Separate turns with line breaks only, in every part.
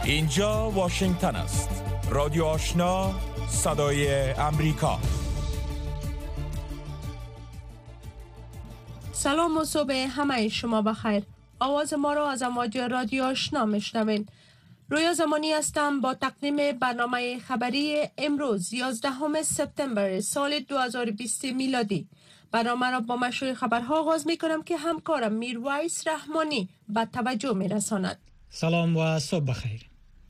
اینجا واشنگتن است. رادیو آشنا، صدای امریکا.
سلام و صبح همه شما بخیر. آواز ما را از امواج رادیو آشنا میشنوین. رویا زمانی هستم با تقدیم برنامه خبری امروز 11 سپتامبر سال 2020 میلادی. برنامه را با مشروع خبرها آغاز می کنم که همکارم میرویس رحمانی به توجه می رساند.
سلام و صبح بخیر.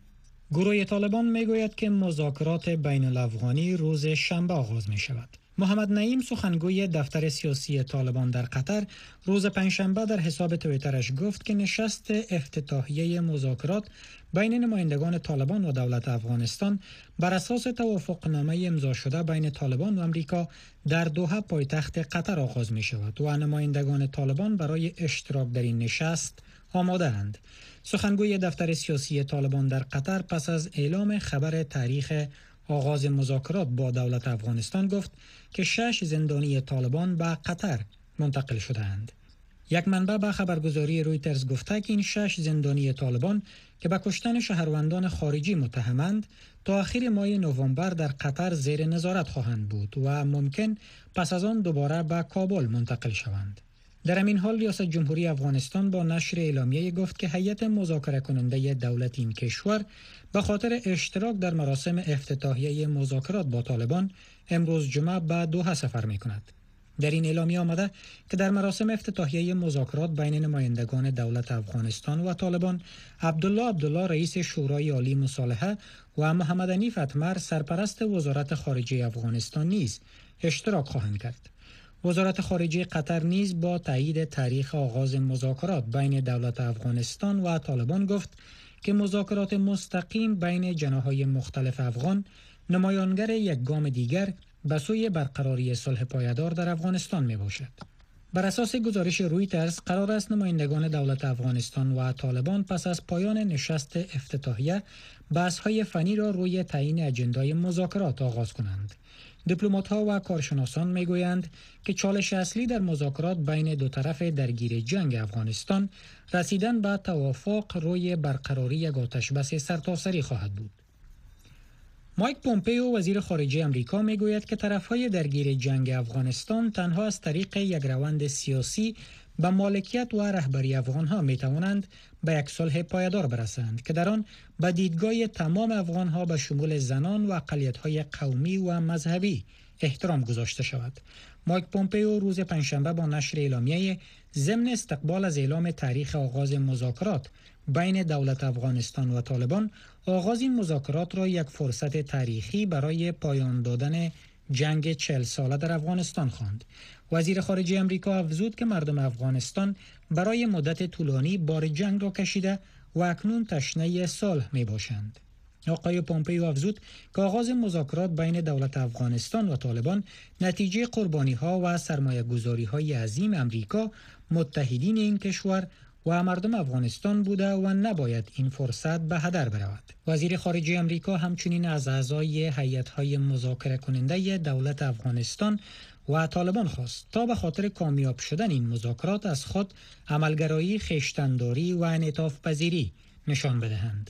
گروه طالبان می گوید که مذاکرات بین الافغانی روز شنبه آغاز می شود. محمد نعیم سخنگوی دفتر سیاسی طالبان در قطر روز پنجشنبه در حساب توییترش گفت که نشست افتتاحیه مذاکرات بین نمایندگان طالبان و دولت افغانستان بر اساس توافقنامه امضا شده بین طالبان و امریکا در دوحه پایتخت قطر آغاز می شود و نمایندگان طالبان برای اشتراک در این نشست آماده اند. سخنگوی دفتر سیاسی طالبان در قطر پس از اعلام خبر تاریخ آغاز مذاکرات با دولت افغانستان گفت که 6 زندانی طالبان به قطر منتقل شده‌اند. یک منبع به خبرگزاری رویترز گفته که این 6 زندانی طالبان که به کشتن شهروندان خارجی متهمند تا آخر ماه نوامبر در قطر زیر نظارت خواهند بود و ممکن پس از آن دوباره به کابل منتقل شوند. در همین حال ریاست جمهوری افغانستان با نشر اعلامیه گفت که هیئت مذاکره کننده دولت این کشور به خاطر اشتراک در مراسم افتتاحیه مذاکرات با طالبان امروز جمعه به دوحه سفر می‌کند. در این اعلامیه آمده که در مراسم افتتاحیه مذاکرات بین نمایندگان دولت افغانستان و طالبان عبدالله رئیس شورای عالی مصالحه و محمد حنیف اتمر سرپرست وزارت خارجه افغانستان نیز اشتراک خواهند کرد. وزارت خارجه قطر نیز با تایید تاریخ آغاز مذاکرات بین دولت افغانستان و طالبان گفت که مذاکرات مستقیم بین جناح‌های مختلف افغان نمایانگر یک گام دیگر به سوی برقراری صلح پایدار در افغانستان می باشد. بر اساس گزارش رویترز قرار است نمایندگان دولت افغانستان و طالبان پس از پایان نشست افتتاحیه بحث‌های فنی را روی تعیین اجندای مذاکرات آغاز کنند. دیپلمات‌ها و کارشناسان می‌گویند که چالش اصلی در مذاکرات بین دو طرف درگیر جنگ افغانستان رسیدن به توافق روی برقراری یک آتش‌بس سرتاسری خواهد بود. مایک پومپئو وزیر خارجه امریکا میگوید که طرف‌های درگیر جنگ افغانستان تنها از طریق یک روند سیاسی به مالکیت و رهبری افغان‌ها می‌توانند به یک صلح پایدار برسند که در آن به دیدگاه تمام افغان‌ها به شمول زنان و اقلیت‌های قومی و مذهبی احترام گذاشته شود. مایک پومپئو روز پنجشنبه با نشر اعلامیه ضمن استقبال از اعلام تاریخ آغاز مذاکرات بین دولت افغانستان و طالبان آغاز این مذاکرات را یک فرصت تاریخی برای پایان دادن جنگ 40 ساله در افغانستان خواند. وزیر خارجه امریکا افزود که مردم افغانستان برای مدت طولانی بار جنگ را کشیده و اکنون تشنه صلح می باشند. آقای پومپئو افزود که آغاز مذاکرات بین دولت افغانستان و طالبان نتیجه قربانی‌ها و سرمایه‌گذاری‌های عظیم امریکا، متحدین این کشور و مردم افغانستان بوده و نباید این فرصت به هدر برود. وزیر خارجه امریکا همچنین از اعضای هیئت‌های مذاکره کننده دولت افغانستان و طالبان خواست تا به خاطر کامیاب شدن این مذاکرات از خود عملگرایی، خویشتن‌داری و انعطاف پذیری نشان بدهند.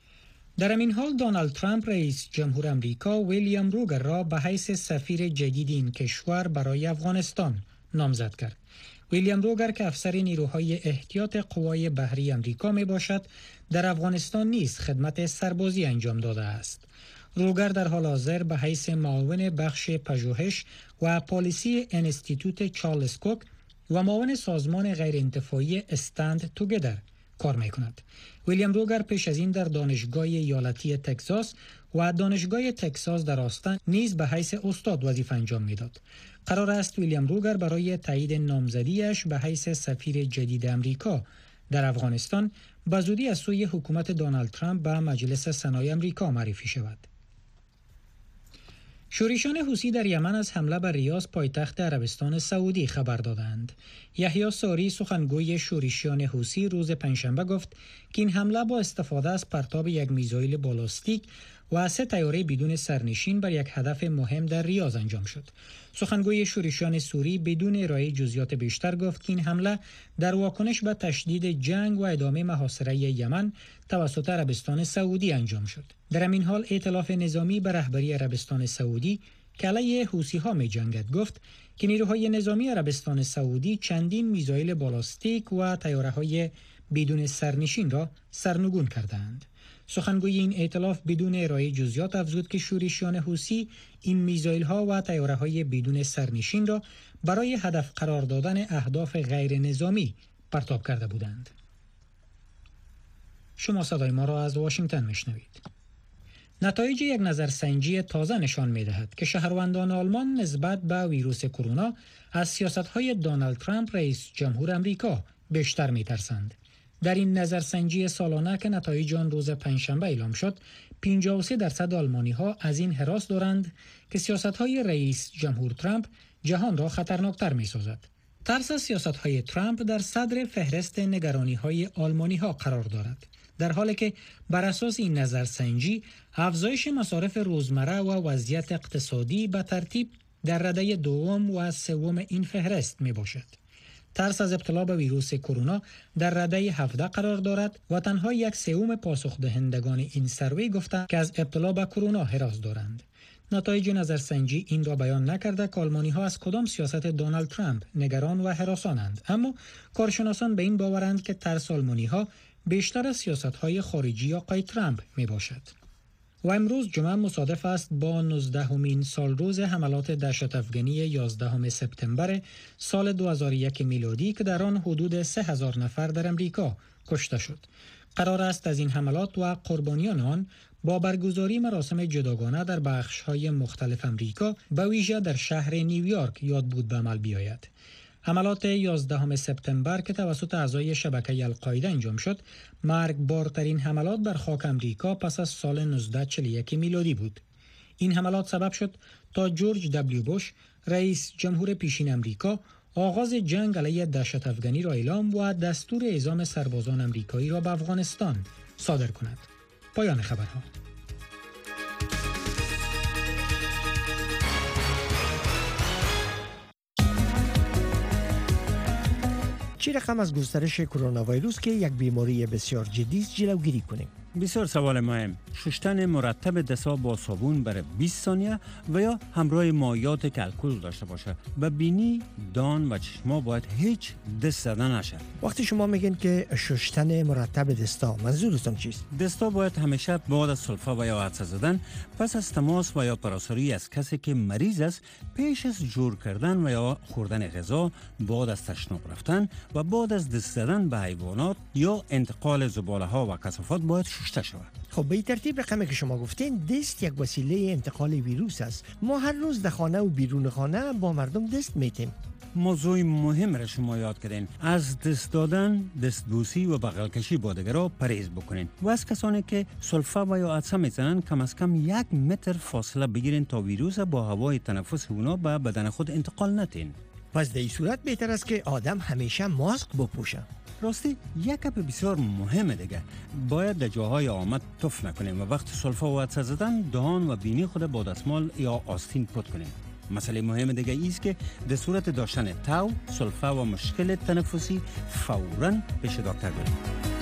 در این حال دونالد ترامپ رئیس جمهور امریکا ویلیام روگر را به حیث سفیر جدید این کشور برای افغانستان نامزد کرد. ویلیام روگر که افسر نیروهای احتیاط قوای بحری امریکا می باشد، در افغانستان نیز خدمت سربازی انجام داده است. روگر در حال حاضر به حیث معاون بخش پژوهش و پالیسی انستیتوت چارلز کوک و معاون سازمان غیرانتفاعی استند توگیدر کار می کند. ویلیام روگر پیش از این در دانشگاه ایالتی تگزاس و دانشگاه تگزاس در آستن نیز به حیث استاد وظیفه انجام میداد. قرار است ویلیام روگر برای تایید نامزدیش به حیث سفیر جدید امریکا در افغانستان به زودی از سوی حکومت دونالد ترامپ به مجلس سنای امریکا معرفی شود. شورشیان حوثی در یمن از حمله بر ریاض پایتخت عربستان سعودی خبر دادند. یحیی ساری سخنگوی شورشیان حوثی روز پنجشنبه گفت که این حمله با استفاده از پرتاب یک میزایل بالاستیک و 3 طیاره بدون سرنشین بر یک هدف مهم در ریاض انجام شد. سخنگوی شورشیان سوری بدون ارائه جزئیات بیشتر گفت که این حمله در واکنش به تشدید جنگ و ادامه محاصره یمن توسط عربستان سعودی انجام شد. در همین حال ائتلاف نظامی به رهبری عربستان سعودی که علیه حوثی‌ها می‌جنگد گفت که نیروهای نظامی عربستان سعودی چندین میزایل بالاستیک و طیاره‌های بدون سرنشین را سرنگون کردند. سخنگوی این ائتلاف بدون ارائه جزئیات افزود که شورشیان حوثی این میزایل‌ها و طیاره‌های بدون سرنشین را برای هدف قرار دادن اهداف غیر نظامی پرتاب کرده بودند. شما صدای ما را از واشنگتن میشنوید. نتایج یک نظرسنجی تازه نشان می‌دهد که شهروندان آلمان نسبت به ویروس کرونا از سیاست‌های دونالد ترامپ رئیس جمهور آمریکا بیشتر می‌ترسند. در این نظرسنجی سالانه که نتایج آن روز پنجشنبه اعلام شد، 53% آلمانی‌ها از این هراس دارند که سیاست‌های رئیس جمهور ترامپ جهان را خطرناکتر می‌سازد. ترس از سیاست‌های ترامپ در صدر فهرست نگرانی‌های آلمانی‌ها قرار دارد، در حالی که بر اساس این نظرسنجی افزایش مصارف روزمره و وضعیت اقتصادی به ترتیب در رده دوم و سوم این فهرست می باشد. ترس از ابتلا به ویروس کرونا در رده 17 قرار دارد و تنها 1/3 پاسخ دهندگان این سروی گفتند که از ابتلا به کرونا هراس دارند. نتایج نظرسنجی این را بیان نکرده که آلمانی‌ها از کدام سیاست دونالد ترامپ نگران و هراسانند، اما کارشناسان به این باورند که ترس آلمانی‌ها بیشتر از سیاست‌های خارجی آقای ترامپ میباشد. و امروز جمعه مصادف است با 19مین سال روز حملات دهشت افغانی 11 سپتامبر سال 2001 میلادی که در آن حدود 3000 نفر در امریکا کشته شد. قرار است از این حملات و قربانیان آن با برگزاری مراسم جداگانه در بخش‌های مختلف امریکا به ویژه در شهر نیویورک یادبود به عمل بیاید. حملات 11 سپتامبر که توسط اعضای شبکه القاعده انجام شد، مرگبارترین حملات بر خاک امریکا پس از سال 1941 میلادی بود. این حملات سبب شد تا جورج دبلیو بوش، رئیس جمهور پیشین امریکا، آغاز جنگ علیه دهشت افغانی را اعلام و دستور اعزام سربازان امریکایی را به افغانستان صادر کند. پایان خبرها.
چه رقم از گسترش کرونا ویروس که یک بیماری بسیار جدی است جلوگیری کنیم؟
بسیار سوال مهم. شستن مرتب دست‌ها با صابون برای 20 ثانیه و یا همراه مایعات که الکل داشته باشه. به بینی، دان و چشما باید هیچ دست زدن نشه.
وقتی شما میگین که شستن مرتب دستا، منظورتون چیست؟
دستا باید همیشه بعد از سلفه و یا عطسه زدن، پس از تماس و یا پراساری از کسی که مریض است، پیش از جور کردن و یا خوردن غذا، بعد از تشناب رفتن و بعد از دست زدن به حیوانات یا انتقال زباله ها و کثافات باید شسته شود.
خب به این ترتیب رقمی که شما گفتین، دست یک وسیله انتقال ویروس است. ما هر روز در خانه و بیرون خانه با مردم دست میتیم.
موضوع مهم را شما یاد کردین. از دست دادن، دستبوسی و بغل کشی با دیگران پرهیز بکنین و از کسانی که سلفه و یا عطسه میزنن کم از کم 1 متر فاصله بگیرین تا ویروس با هوای تنفس اونا به بدن خود انتقال ندین.
پس در این صورت بهتر است که آدم همیشه ماسک بپوشه.
راستی یک گپ بسیار مهمه دیگه، باید در جاهای آمد تف نکنیم و وقت سلفه و عطسه زدن دهان و بینی خود با دستمال یا آستین پاک کنیم. مسئله مهم دیگه ایست که در صورت داشتن تاو، سلفه و مشکل تنفسی فوراً پیش دکتر بریم.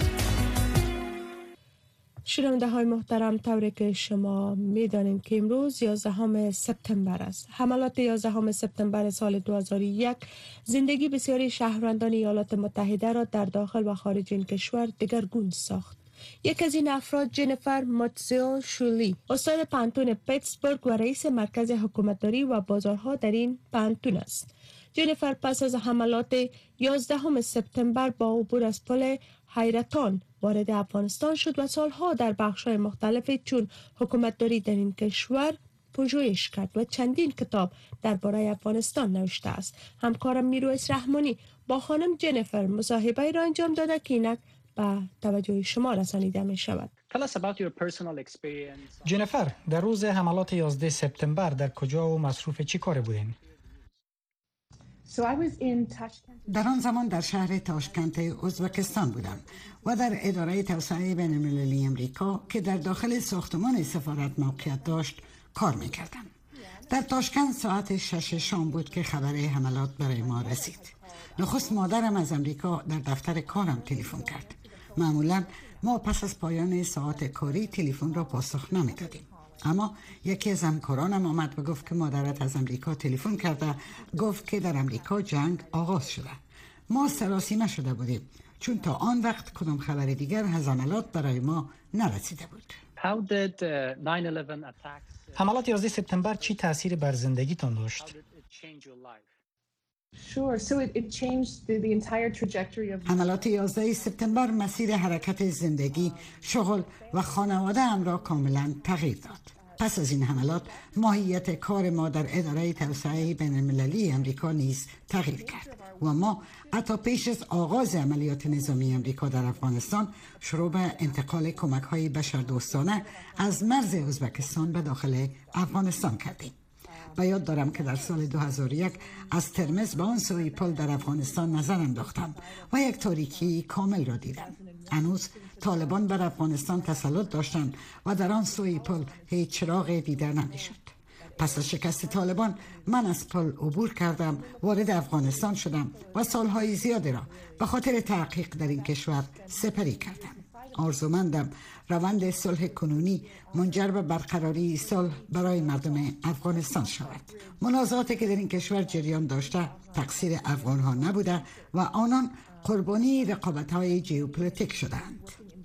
شنونده های محترم، طوری که شما میدانید که امروز 11 سپتامبر است. حملات 11 سپتامبر سال 2001 زندگی بسیاری شهروندان ایالات متحده را در داخل و خارج این کشور دگرگون ساخت. یک از این افراد جنیفر ماتزیو شولی، استاد پانتون پیتسبورگ و رئیس مرکز حکومتداری و بازارها در این پانتون است. جنیفر پس از حملات 11 سپتامبر با عبور از پل حیرتان وارد افغانستان شد و سالها در بخش‌های مختلف چون حکومتداری در این کشور پژوهش کرد و چندین کتاب درباره افغانستان نوشته است. همکارم میرویس رحمانی با خانم جنیفر مصاحبه را انجام داده که اینک به توجه شما رسانیده می شود.
جنیفر، در روز حملات 11 سپتامبر در کجا و مصروف چی کار بودین؟
در آن زمان در شهر تاشکنت ازبکستان بودم و در اداره توسعه بین المللی امریکا که در داخل ساختمان سفارت موقعیت داشت کار میکردم. در تاشکند ساعت 6 شام بود که خبر حملات برای ما رسید. نخست مادرم از امریکا در دفتر کارم تلفن کرد. معمولا ما پس از پایان ساعت کاری تلفن را پاسخ نمیدادیم. اما یکی از همکارانم آمد و گفت که مادرت از امریکا تلفن کرده، گفت که در امریکا جنگ آغاز شده. ما سراسیمه شده بودیم چون تا آن وقت کدام خبر دیگر از حملات برای ما نرسیده بود.
حملات 11 سپتامبر چی تأثیر بر زندگیتان داشت؟
حملات 11 سپتامبر مسیر حرکت زندگی، شغل و خانواده ام را کاملا تغییر داد. پس از این حملات ماهیت کار ما در اداره توسعه بین المللی امریکا نیز تغییر کرد و ما حتی پیش از آغاز عملیات نظامی امریکا در افغانستان شروع به انتقال کمک‌های بشردوستانه از مرز ازبکستان به داخل افغانستان کردیم. و یاد دارم که در سال 2001 از ترمز به آن سوی پل در افغانستان نظر انداختم و یک تاریکی کامل را دیدم. هنوز طالبان بر افغانستان تسلط داشتند و در آن سوی پل هیچ چراغ دیده نمیشد. پس از شکست طالبان من از پل عبور کردم، وارد افغانستان شدم و سالهای زیادی را به خاطر تحقیق در این کشور سپری کردم. آرزومندم روند صلح کنونی منجر به برقراری صلح برای مردم افغانستان شود. منازعاتی که در این کشور جریان داشته تقصیر افغان ها نبوده و آنان قربانی رقابت های ژئوپلیتیک شدند.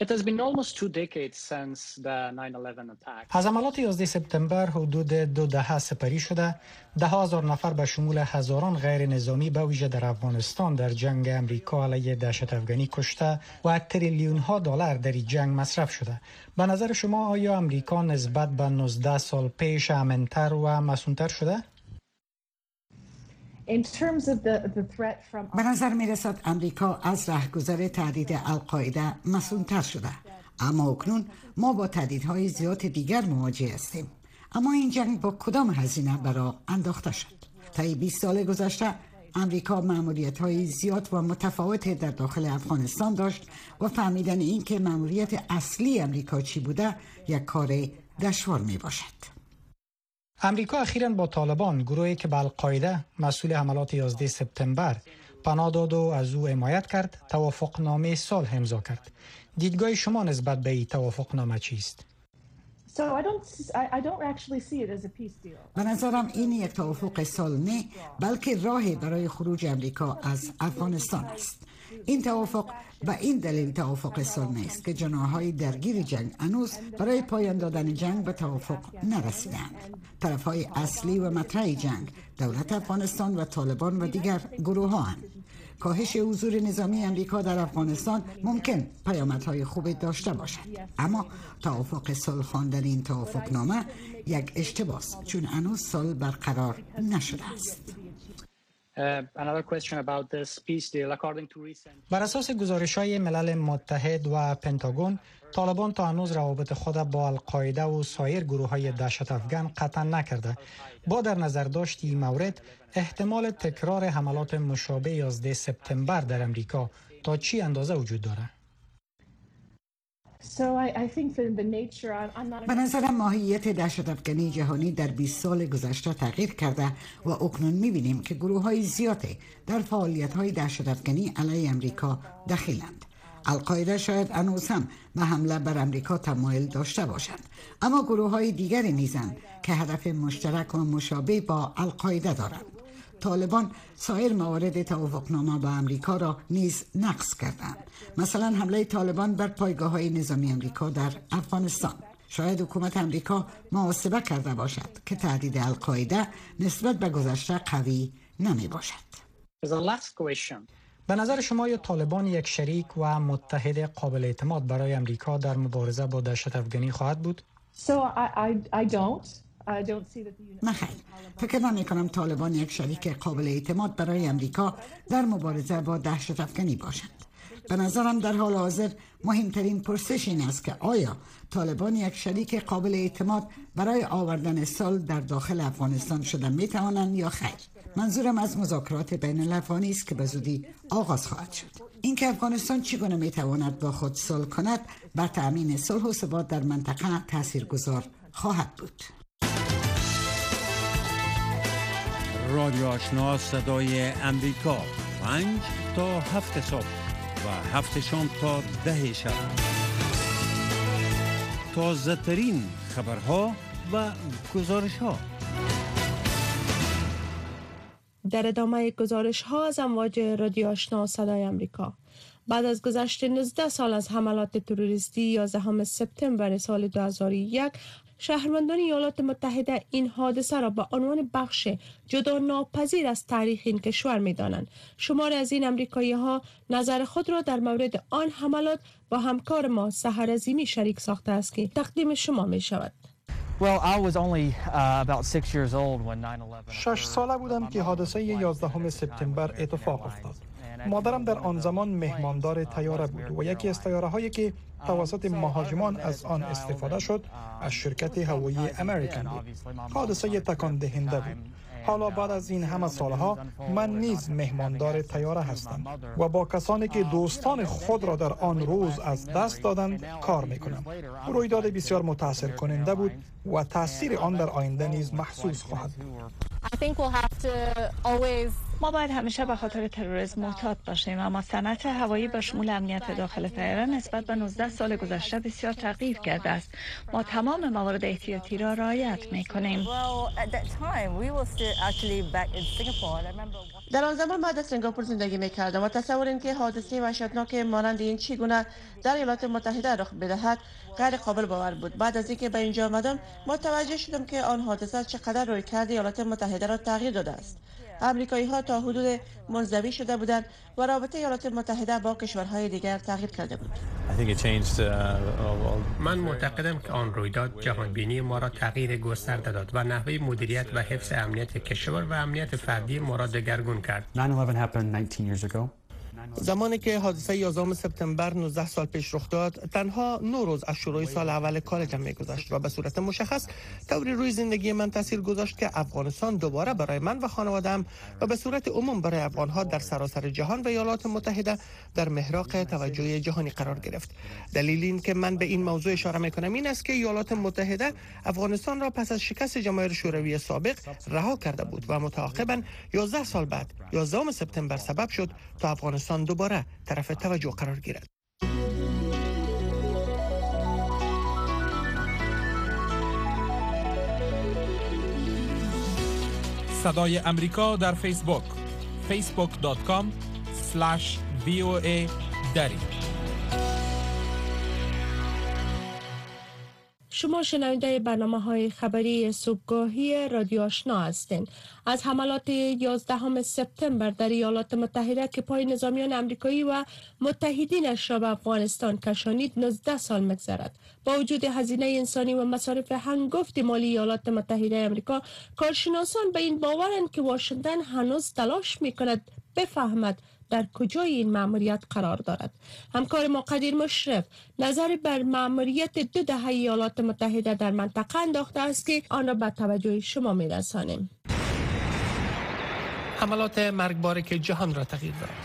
از حملات 11 سپتامبر حدود 2 دهه سپری شده، 10,000 نفر به شمول هزاران غیر نظامی به ویژه در افغانستان در جنگ امریکا علیه دهشت افغانی کشته و تریلیون ها دلار در این جنگ مصرف شده. به نظر شما آیا امریکا نسبت به 19 سال پیش امن‌تر و مسئول‌تر شده؟
به نظر می رسد امریکا از رهگذر تهدید القاعده مسئول‌تر شده، اما اکنون ما با تهدیدهای زیاد دیگر مواجه هستیم. اما این جنگ با کدام هزینه برای انداخته شد؟ طی 20 سال گذشته امریکا مأموریت‌های زیاد و متفاوت در داخل افغانستان داشت و فهمیدن این که مأموریت اصلی امریکا چی بوده یک کار دشوار می باشد.
امریکا اخیراً با طالبان، گروهی که به القاعده مسئول حملات 11 سپتامبر پناه داد و از او حمایت کرد، توافقنامه صلح امضا کرد. دیدگاه شما نسبت به این توافقنامه چیست؟
به نظرم این یک توافق صلح نه، بلکه راهی برای خروج امریکا از افغانستان است. این توافق به این دلیل توافق صلح نیست که جناح‌های درگیر جنگ هنوز برای پایان دادن جنگ به توافق نرسیدند. طرف‌های اصلی و مطرح جنگ دولت افغانستان و طالبان و دیگر گروه‌هاند. کاهش حضور نظامی امریکا در افغانستان ممکن پیامدهای خوبی داشته باشد، اما توافق صلح خواندن این توافقنامه یک اشتباه است، چون هنوز صلح برقرار نشده است.
بر اساس گزارش‌های ملل متحد و پنتاگون، طالبان تا هنوز روابط خود با القاعده و سایر گروه‌های دهشت افغان قطع نکرده. با در نظر داشت این مورد، احتمال تکرار حملات مشابه 11 سپتامبر در امریکا تا چی اندازه وجود دارد؟
به نظرم ماهیت دهشت افغانی جهانی در 20 سال گذشته تغییر کرده و اکنون می‌بینیم که گروه‌های زیادی در فعالیت‌های دهشت افغانی علیه امریکا دخیلند. القاعده شاید هنوز هم به حمله بر امریکا تمایل داشته باشد، اما گروه‌های دیگری نیزند که هدف مشترک و مشابه با القاعده دارند. طالبان سایر موارد توافقنامه با امریکا را نیز نقض کردند. مثلا حمله طالبان بر پایگاه‌های نظامی امریکا در افغانستان. شاید حکومت امریکا محاسبه کرده باشد که تهدید القاعده نسبت به گذشته قوی نمی باشد.
به نظر شما یا طالبان یک شریک و متحد قابل اعتماد برای امریکا در مبارزه با دهشت افغانی خواهد بود؟
نه خیر، فکر نمی کنم طالبان یک شریک قابل اعتماد برای امریکا در مبارزه با دهشت افغانی باشند. به نظرم در حال حاضر مهمترین پرسش این است که آیا طالبان یک شریک قابل اعتماد برای آوردن صلح در داخل افغانستان شده می توانند یا خیر. منظورم از مذاکرات بین الاقوامی است که به زودی آغاز خواهد شد. اینکه افغانستان چگونه میتواند با خود صلح کند بر تأمین صلح و ثبات در منطقه تاثیرگذار خواهد بود.
رادیو آشنا صدای امریکا 5 تا 7 صبح و 7 شام تا 10 شب. تازه ترین خبرها و گزارش ها.
در ادامه گزارش ها از امواج رادیو آشنا صدای امریکا، بعد از گذشت 19 سال از حملات تروریستی 11 سپتامبر سال 2001 شهروندان ایالات متحده این حادثه را به عنوان بخش جدا ناپذیر از تاریخ این کشور می دانند. شماری از این امریکایی ها نظر خود را در مورد آن حملات با همکار ما سحر عظیمی شریک ساخته است که تقدیم شما می شود.
6 ساله بودم که حادثه 11 سپتامبر اتفاق افتاد. مادرم در آن زمان مهماندار طیاره بود و یکی از طیاره هایی که توسط مهاجمان از آن استفاده شد از شرکت هوایی امریکن بود. حادثه تکان دهنده بود. حالا بعد از این همه سالها من نیز مهماندار طیاره هستم و با کسانی که دوستان خود را در آن روز از دست دادند کار میکنم. رویداد بسیار متاثر کننده بود و تاثیر آن در آینده نیز محسوس خواهد بود.
ما باید همیشه به خاطر تروریسم محتاط باشیم، اما صنعت هوایی به شمول امنیت داخل طیاره نسبت به 19 سال گذشته بسیار تغییر کرده است. ما تمام موارد احتیاطی را رعایت می‌کنیم.
در آن زمان بعد از سنگاپور زندگی می‌کردم و تصور اینکه حادثه وحشتناک مانند این چگونه در ایالات متحده رخ بدهد غیر قابل باور بود. بعد از اینکه به اینجا آمدم متوجه شدم که آن حادثه چقدر رویکرد ایالات متحده را تغییر داده است. امریکایی ها تا حدود منزوی شده بودند و رابطه ایالات متحده با کشورهای دیگر تغییر کرده بود.
من معتقدم که آن رویداد جهانبینی ما را تغییر گسترده داد و نحوه مدیریت و حفظ امنیت کشور و امنیت فردی ما را دگرگون کرد.
9/11 زمانی که حادثه 11 سپتامبر 19 سال پیش رخ داد، تنها 9 روز از شروع سال اول کالجم می‌گذشت و به صورت مشخص طوری روی زندگی من تاثیر گذاشت که افغانستان دوباره برای من و خانواده‌ام و به صورت عموم برای افغان‌ها در سراسر جهان و ایالات متحده در محراق توجه جهانی قرار گرفت. دلیل این که من به این موضوع اشاره می‌کنم این است که ایالات متحده افغانستان را پس از شکست جماهیر شوروی سابق رها کرده بود و متعاقباً 11 سال بعد 11 سپتامبر سبب شد تا افغانستان دوباره طرف توجه قرار گیرد.
صدای امریکا در فیسبوک facebook.com/VOA دری.
شما شنونده برنامه‌های خبری صبحگاهی رادیو آشنا هستند. از حملات 11 سپتامبر در ایالات متحده که پای نظامیان آمریکایی و متحدینش را به افغانستان کشانید 19 سال می‌گذرد. با وجود هزینه انسانی و مصارف هنگفت مالی ایالات متحده آمریکا، کارشناسان به این باورند که واشنگتن هنوز تلاش می‌کند بفهمد در کجای این مأموریت قرار دارد. همکار ما قدیر مشرف نظر بر مأموریت 2 دهه ایالات متحده در منطقه انداخته است که آن را به توجه شما می‌رسانیم.
حملات مرگباری که جهان را تغییر داد.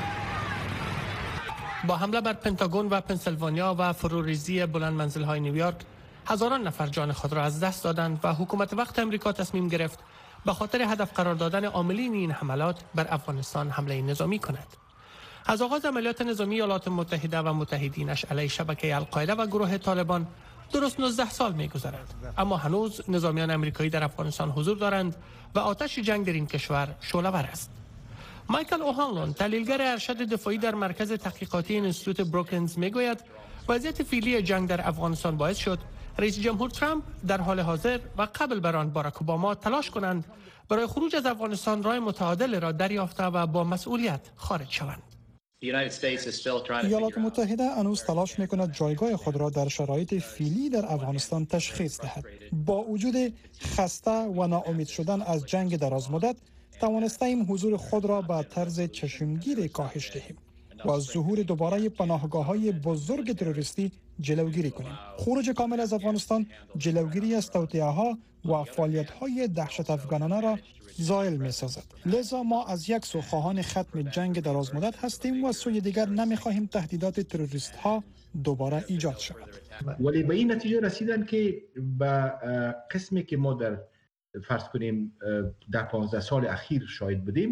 با حمله بر پنتاگون و پنسیلوانیا و فروریزی بلند منزل‌های نیویورک، هزاران نفر جان خود را از دست دادند و حکومت وقت امریکا تصمیم گرفت به خاطر هدف قرار دادن عاملین این حملات بر افغانستان حمله نظامی کند. از آغاز عملیات نظامی ایالات متحده و متحدینش علیه شبکه القاعده و گروه طالبان درست 19 سال می‌گذرد، اما هنوز نظامیان آمریکایی در افغانستان حضور دارند و آتش جنگ در این کشور شعله‌ور است. مایکل اوهانلون، تحلیلگر ارشد دفاعی در مرکز تحقیقاتی اینستیتوت بروکینز میگوید وضعیت فعلی جنگ در افغانستان باعث شد رئیس جمهور ترامپ در حال حاضر و قبل بر آن باراک اوباما تلاش کنند برای خروج از افغانستان راه متعادل را دریافته و با مسئولیت خارج شوند.
ایالات متحده هنوز تلاش می‌کند جایگاه خود را در شرایط فعلی در افغانستان تشخیص دهد. با وجود خسته و ناامید شدن از جنگ دراز مدت، توانستیم حضور خود را به طرز چشمگیر کاهش دهیم. و از ظهور دوباره پناهگاه‌های بزرگ تروریستی جلوگیری کنیم. خروج کامل از افغانستان جلوگیری از توطئه‌ها و فعالیت‌های دهشت افغانانه را زائل می‌سازد. لذا ما از یک سو خواهان ختم جنگ درازمدت هستیم و از سوی دیگر نمی‌خواهیم تهدیدات تروریست‌ها دوباره ایجاد شود.
ولی به این نتیجه رسیدن که به قسمی که ما در فرض کنیم در 15 سال اخیر شاهد بودیم،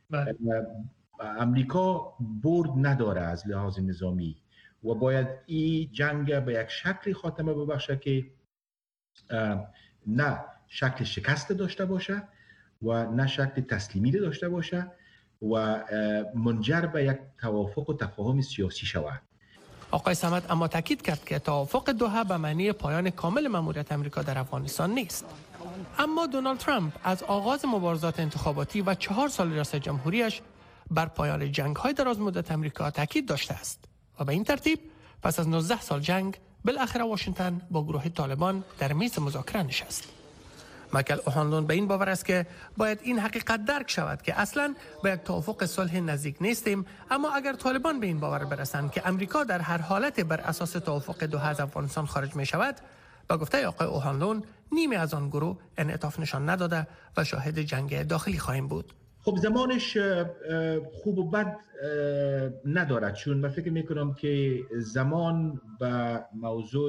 امریکا برد نداره از لحاظ نظامی و باید این جنگ به یک شکل خاتمه ببخشه که نه شکل شکست داشته باشه و نه شکل تسلیمی داشته باشه و منجر به یک توافق و تفاهم سیاسی شود.
آقای صمد اما تاکید کرد که توافق دوحه به معنی پایان کامل مأموریت امریکا در افغانستان نیست. اما دونالد ترامپ از آغاز مبارزات انتخاباتی و 4 سال ریاست جمهوریش بر پایان جنگ‌های درازمدت امریکا تاکید داشته است و به این ترتیب پس از 19 سال جنگ بالاخره واشنگتن با گروه طالبان در میز مذاکره نشست. مایکل اوهانلون به این باور است که باید این حقیقت درک شود که اصلاً به یک توافق صلح نزدیک نیستیم، اما اگر طالبان به این باور برسند که امریکا در هر حالت بر اساس توافق دوحه از افغانستان خارج می شود، با گفته آقای اوهانلون نیمی از آن گروه انعطاف نشان نداده و شاهد جنگ داخلی خواهیم بود.
خب زمانش خوب و بد ندارد، چون من فکر میکنم که زمان به موضوع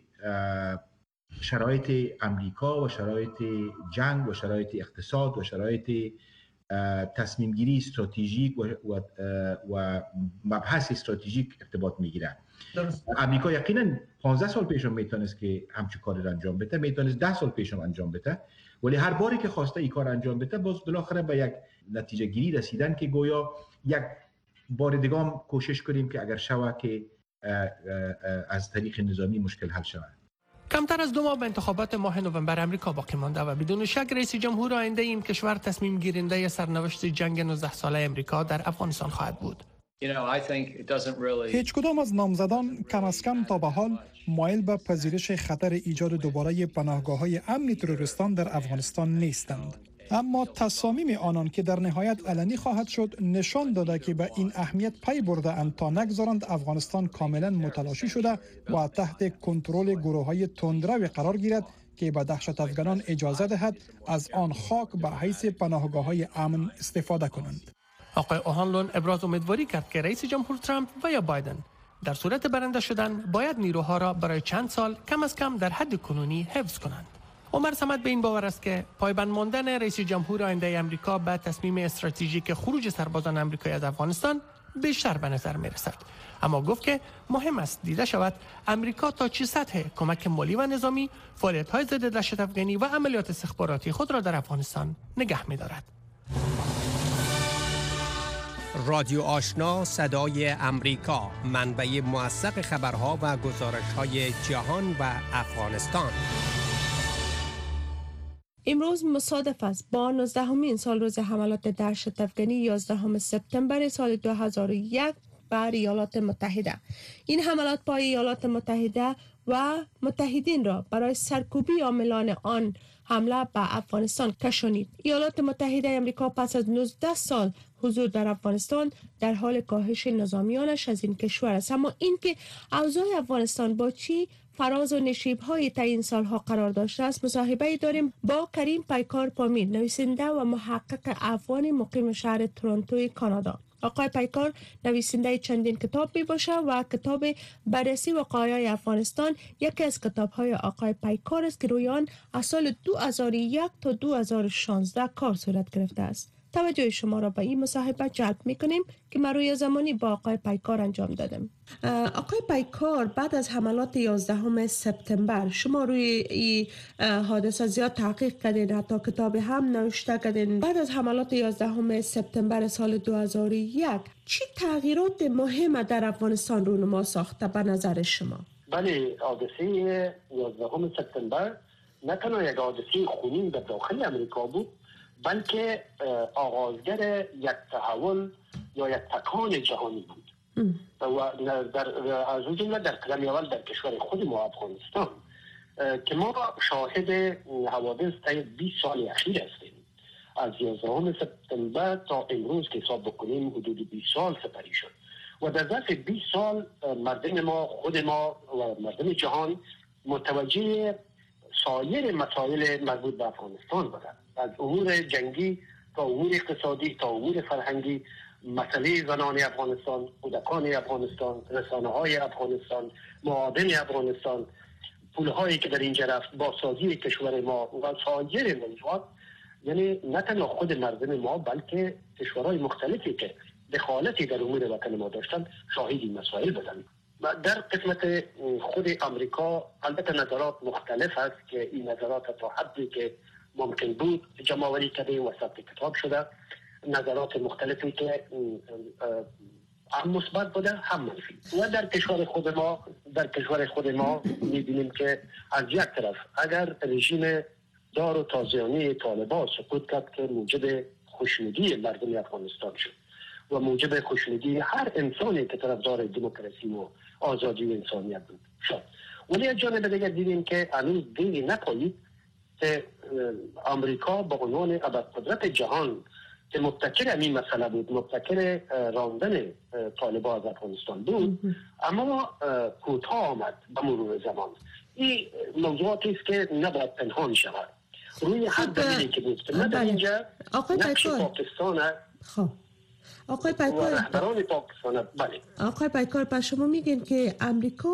شرایط امریکا و شرایط جنگ و شرایط اقتصاد و شرایط تصمیم گیری استراتژیک و مبحث استراتژیک ارتباط میگیرد. امریکا یقینا 15 سال پیش هم میتونست که همچین کاری را انجام بده، میتونست 10 سال پیش هم انجام بده، ولی هر باری که خواسته این کار انجام بده باز بالاخره به یک نتیجه گیری رسیدن که گویا یک بار دیگه هم کوشش کنیم که اگر شود که از طریق نظامی مشکل حل شود.
کمتر از 2 ماه به انتخابات ماه نوامبر امریکا باقی مانده و بدون شک رئیس جمهور آینده این کشور تصمیم گیرنده سرنوشت جنگ 19 ساله امریکا در افغانستان خواهد بود.
هیچ کدام از نامزدان کم از کم تا به حال مایل به پذیرش خطر ایجاد دوباره پناهگاه‌های امن تروریستان در افغانستان نیستند. اما تصامیم آنان که در نهایت علنی خواهد شد نشان داده که به این اهمیت پی برده اند تا نگذارند افغانستان کاملا متلاشی شده و تحت کنترل گروه‌های تندرو قرار گیرد که به دهشت افغانان اجازه دهد از آن خاک به حیث پناهگاه‌های امن استفاده کنند.
آقای اوهانلون ابراز امیدواری کرد که رئیس جمهور ترامپ و یا بایدن در صورت برنده شدن باید نیروها را برای چند سال کم از کم در حد کنونی حفظ کنند. عمر صمد به این باور است که پایبند ماندن رئیس جمهور آینده امریکا به تصمیم استراتژیک خروج سربازان آمریکایی از افغانستان بیشتر به نظر می رسد، اما گفت که مهم است دیده شود امریکا تا چه سطح کمک مالی و نظامی، فعالیت‌های ضد دهشت افغانی و عملیات استخباراتی خود را در افغانستان نگه می دارد.
رادیو آشنا صدای امریکا، منبع موثق خبرها و گزارش‌های جهان و افغانستان.
امروز مصادف است با 19مین سال روز حملات دهشت افغانی 11 سپتامبر سال 2001 بر ایالات متحده. این حملات پای ایالات متحده و متحدین را برای سرکوبی عاملان آن حمله به افغانستان کشانید. ایالات متحده آمریکا پس از 19 سال حضور در افغانستان در حال کاهش نظامیانش از این کشور است، اما اینکه اوضاع افغانستان با چی فراز و نشیب‌های تا این سالها قرار داشته است، مصاحبه داریم با کریم پیکار پامیر، نویسنده و محقق افغان مقیم شهر تورنتوی کانادا. آقای پیکار نویسنده چندین کتاب می باشه و کتاب بررسی وقایع افغانستان یکی از کتاب‌های آقای پیکار است که روی آن از سال 2001 تا 2016 کار صورت گرفته است. توجه شما را به این مصاحبه جلب می‌کنیم که ما روی زمانی با آقای پیکار انجام دادیم. آقای پیکار، بعد از حملات 11 سپتامبر شما روی این حادثه زیاد تحقیق کردین، حتی کتاب هم نوشته کردین. بعد از حملات 11 سپتامبر سال 2001 چی تغییرات مهم در افغانستان رونما ساخته به نظر شما؟
بله، حادثه 11 سپتامبر نه تنها یک حادثه خونین در داخل امریکا بود، بلکه آغازگر یک تحول یا یک تکان جهانی بود و از اون جمله در قدم اول در کشور خود ما افغانستان که ما شاهد حوادث طی 20 سال اخیر هستیم. از 11 سپتامبر تا امروز که حساب بکنیم حدود 20 سال سپری شد و در ظرف 20 سال مردم ما، خود ما و مردم جهان متوجه سایر مسائل مربوط به افغانستان بودند، از امور جنگی تا امور اقتصادی تا امور فرهنگی، مسئله زنان افغانستان، کودکان افغانستان، رسانه های افغانستان، معادن افغانستان، پولهایی که در اینجا رفت، بازسازی کشور ما و سایر موضوعات. یعنی نه تنها خود مردم ما بلکه کشورهای مختلفی که دخالتی در امور وطن ما داشتن شاهد این مسائل بودند. در قسمت خود امریکا البته نظرات مختلف است که این نظرات تا حدی که ممکن بود جمع آوری کرده و ثبت کتاب شده، نظرات مختلفی که هم مثبت بوده هم منفی. و در کشور خود ما می‌بینیم که از یک طرف اگر رژیم دار و تازیانه طالبان سقوط کرد که موجب خوشنودی مردم افغانستان شد و موجب خوشنودی هر انسانی که طرفدار دموکراسی و آزادی و انسانیت بود شد. ولی از جانب دیگر دیدیم که هنوز دیگه نپایید که امریکا به عنوان ابرقدرت جهان که مبتکر این مسئله بود، مبتکر راندن طالبان از افغانستان بود، اما کوتاه آمد به مرور زمان. این موضوعاتی است که نباید پنهان شود. روی هر دلیلی که بود که در اینجا نقش پاکستان
خب آقای پیکار،
رهبران پاکستان. بله
آقای پیکار، پس شما میگین که امریکا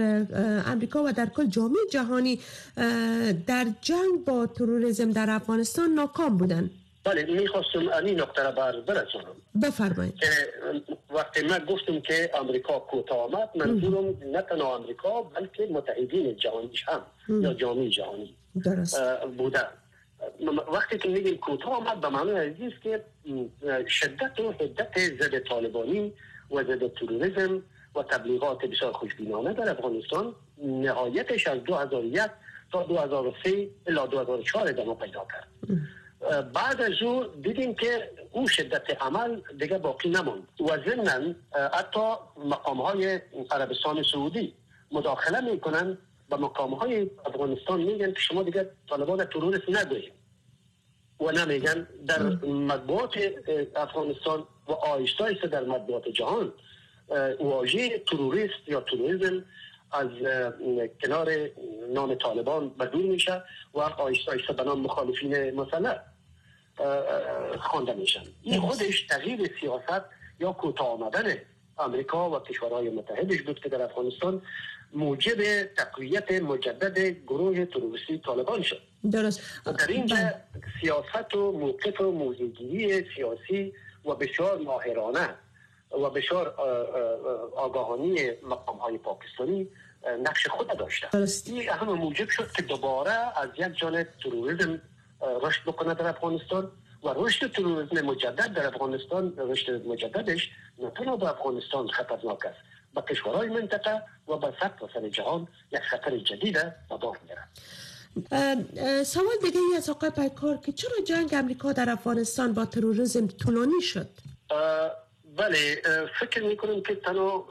و در کل جامعه جهانی در جنگ با تروریسم در افغانستان ناکام بودن.
بله، میخواستم این نکته را برسانم.
بفرمایید.
وقتی من گفتم که امریکا کوتاه آمد، منظورم نه تنها امریکا بلکه متحدین جهانیش هم یا جامعه جهانی بودن. وقتی که میگیم کوتاه آمد به معنی است که شدت و حدت ضد طالبانی و ضد تروریسم و تبلیغات بسیار خوشبینانه در افغانستان نهایتش از 2001 تا 2003 الی 2004 ادامه پیدا کرد. بعد از او دیدیم که اون شدت عمل دیگه باقی نماند و ضمناً حتی مقام‌های عربستان سعودی مداخله میکنن به مقام‌های افغانستان، میگن که شما دیگه طالبان تروریست نگویید و نمیگن در مطبوعات افغانستان و آهسته آهسته در مطبوعات جهان واژه تروریست یا تروریسم از کنار نام طالبان بدور میشه و آهسته آهسته به نام مخالفین مسلح خوانده میشن. این خودش تغییر سیاست یا کوتاه آمدن امریکا و کشورهای متحدش بود که در افغانستان موجب تقویت مجدد گروه تروریستی طالبان شد.
درست.
در اینجا سیاست و موقف و موضوعگیری سیاسی و بسیار ماهرانه و بسیار آگاهانی مقام‌های پاکستانی نقش خود داشته. این اهم موجب شد که دوباره از یک جانب تروریسم رشد بکنه در افغانستان و رشد تروریسم مجدد در افغانستان، رشد مجددش نه تنها به افغانستان خطرناک است، به کشورهای منطقه و به سطح جهان یک خطر جدید به بار می‌آورد.
سوال دیگه ای از آقای پیکار که چرا جنگ امریکا در افغانستان با تروریسم طولانی شد؟
بله، فکر میکنم که تنها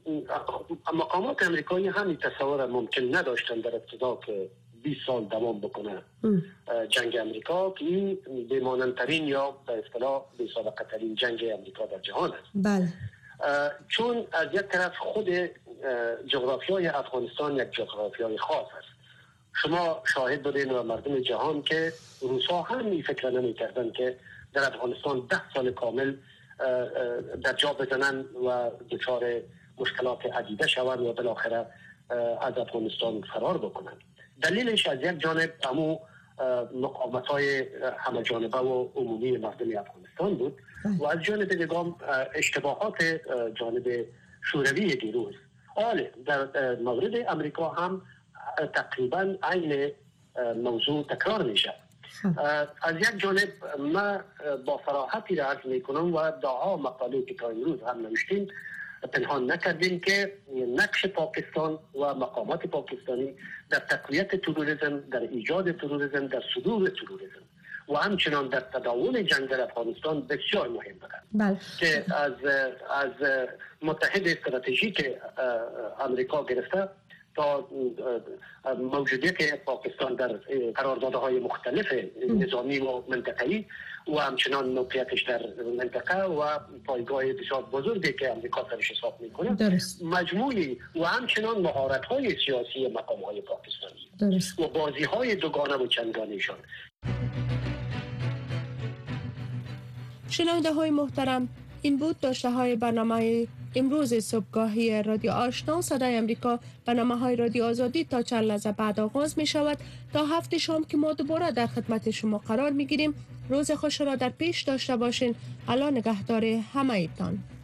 مقامات امریکایی همین تصور ممکن نداشتن در ابتدا که 20 سال دوام بکنه جنگ امریکا، که این بی‌مانندترین یا به اصطلاح بی‌سابقه ترین جنگ امریکا در جهان است.
بله.
چون از یک طرف خود جغرافیای افغانستان یک جغرافیای خاص است. شما شاهد بودین و مردم جهان که روس‌ها هم این فکر نمی‌کردن که در افغانستان 10 سال کامل در جا بزنن و دچار مشکلات عدیده شوند و بالاخره از افغانستان فرار بکنن. دلیلش از یک جانب همون مقاومت‌های همه جانبه و عمومی مردم افغانستان بود و از جانب دیگه اشتباهات جانب شوروی دیروز. حالا در مورد امریکا هم تقریبا عین موضوع تکرار میشه. از یک جانب ما با صراحتی را عرض میکنم و دعا مقاله که تا امروز هم نوشتیم پنهان نکردیم که نقش پاکستان و مقامات پاکستانی در تقویت تروریسم، در ایجاد تروریسم، در صدور تروریسم و همچنان در تداول جنگ در افغانستان بسیار مهم بودند که از متحد استراتژیک امریکا گرفته تا موجودیت پاکستان در قراردادهای مختلف نظامی و منطقه‌ای و همچنان موقعیتش در منطقه و پایگاه بسیار بزرگی که امریکا سرش حساب میکنه مجموعی و همچنان مهارت‌های سیاسی مقام‌های پاکستانی و بازی‌های دوگانه و چندگانه‌شان.
شنونده های محترم، این بود داشته های برنامه امروز صبحگاهی رادیو آشنا صدای امریکا. برنامه های رادیو آزادی تا چند لحظه بعد آغاز می شود. تا هفته شام که ما دوباره در خدمت شما قرار می گیریم. روز خوش را در پیش داشته باشین. الله نگهدار همه ایتان.